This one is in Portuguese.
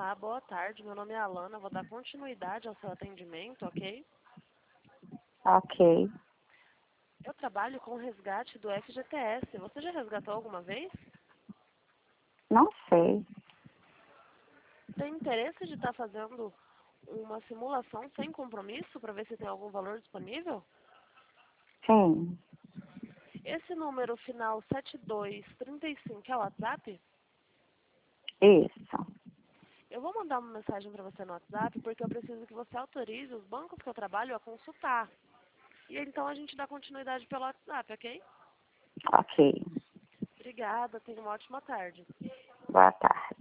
Olá, boa tarde. Meu nome é Alana. Vou dar continuidade ao seu atendimento, ok? Ok. Eu trabalho com o resgate do FGTS. Você já resgatou alguma vez? Não sei. Tem interesse de estar fazendo uma simulação sem compromisso para ver se tem algum valor disponível? Sim. Esse número final 7235 é o WhatsApp? Isso. Eu vou mandar uma mensagem para você no WhatsApp porque eu preciso que você autorize os bancos que eu trabalho a consultar. E então a gente dá continuidade pelo WhatsApp, ok? Ok. Obrigada, tenha uma ótima tarde. Boa tarde.